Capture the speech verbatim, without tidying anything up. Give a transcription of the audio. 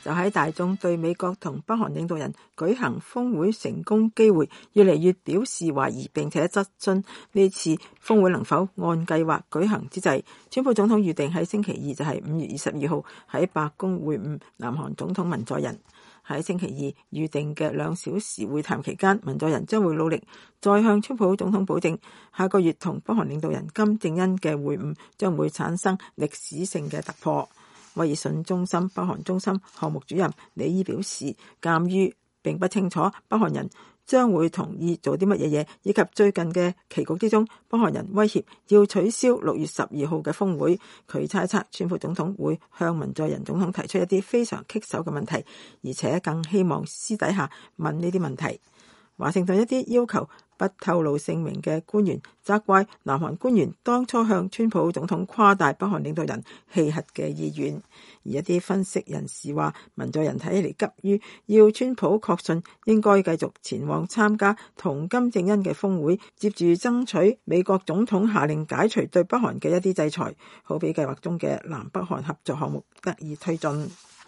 就喺大眾對美國同北韓領導人舉行峰會成功機會越嚟越表示懷疑，並且質詢呢次峰會能否按計劃舉行之際，川普總統預定喺星期二，就係五月二十二號喺白宮會晤南韓總統文在寅。喺星期二預定嘅兩小時會談期間，文在寅將會努力再向川普總統保證，下個月同北韓領導人金正恩嘅會晤將會產生歷史性嘅突破。威爾遜中心北韓中心項目主任李伊表示，鑑於並不清楚北韓人將會同意做啲乜嘢嘢，以及最近嘅棋局之中，北韓人威脅要取消六月十二號嘅峰會。佢猜測川普總統會向文在寅總統提出一啲非常棘手嘅問題，而且更希望私底下問呢啲問題。華盛頓一啲要求不透露姓名嘅官員責怪南韓官員當初向川普總統誇大北韓領導人棄核嘅意願，而一啲分析人士話，文在寅睇起嚟急於要川普確信應該繼續前往參加同金正恩嘅峰會，接住爭取美國總統下令解除對北韓嘅一啲制裁，好俾計劃中嘅南北韓合作項目得以推進。